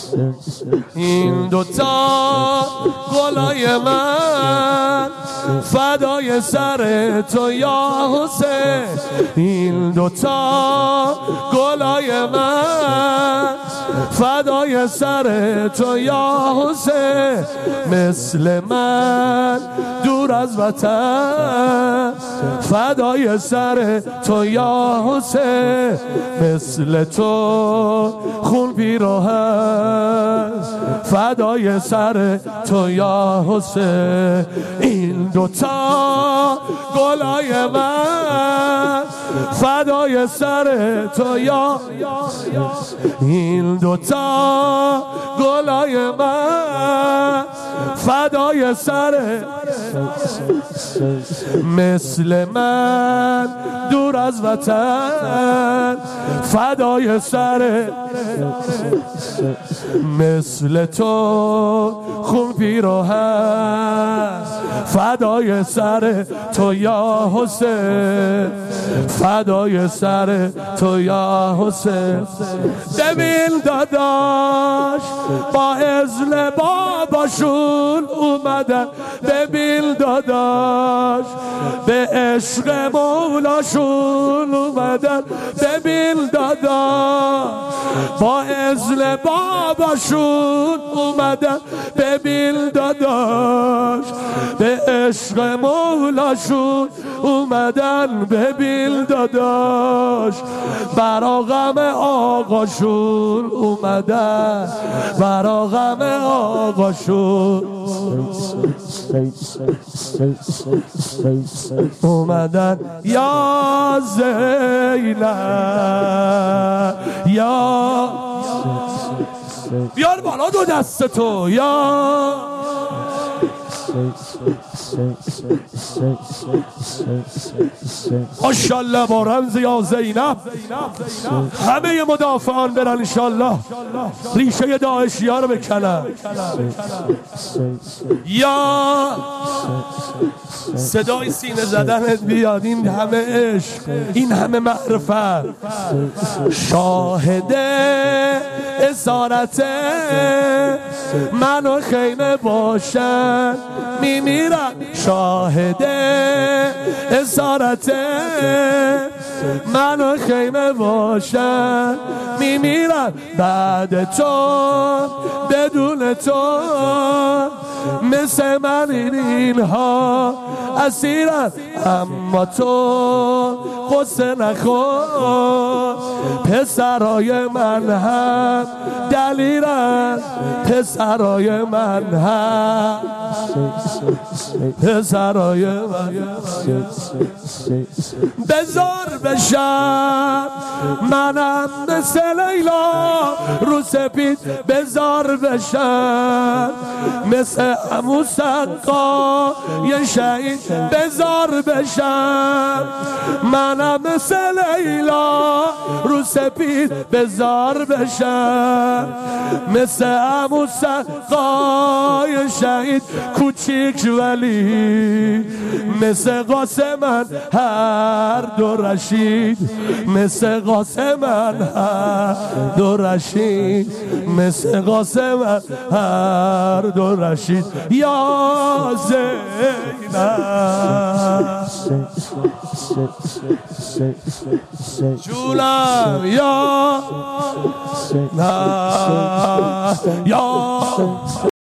این دوتا گلای من فدای سر تو یا حسین. این دوتا گلای من فدای سر تو یا حسین. مثل من دور از وطن فدای سر تو یا حسین. مثل تو خون پیراهن فدای سر تو یا حسین. این دوتا گلای من فدای سر تو یا این دوتا گلای من فدای سر. مثل من دور از وطن فدای سر. مثل تو خون پیراهن فدای سر تو یا حسین. فدای سر تو یا حسین. ببین داداش با اذن باباشون اومدن. ببین داداش به عشق مولاشون اومدن. ببین داداش با اذن باباشون اومدن. ببین داداش به عشق مولاشون اومدن. ببین داداش برا غم آقاشون اومدن. برا غم آقاشون اومدن. یا زینب یا بیار بالا دو دست تو یا ماشاءالله با رمز یا زینب همه مدافعان برن انشالله ریشه داعشی ها رو بکنن. یا صدای سینه زدنت بیاد. این همه عشق این همه معرفت شاهد اسارت من و خیمه باشن میمیرن. شاهد اسارت من و خیمه باشن میمیرن. بعد تو بدون تو مثل من اینها اسیرن. اما تو قصه نخور پسرای من هم دلیرن. پسرای من هم پسرای من بزار بشم منم مثل لیلا رو سپید. بزار بشم مثل عمو سقا یه شهید. بزار بشم منم مثل لیلا رو سپید. بزار بشم مثل عمو سقا یه شهید کوچیک ولی مثل قاسمن هر دو رشید. مثل قاسمن هر دو رشید. مثل قاسمن هر دو رشید. یا زینب جونم یا نه یا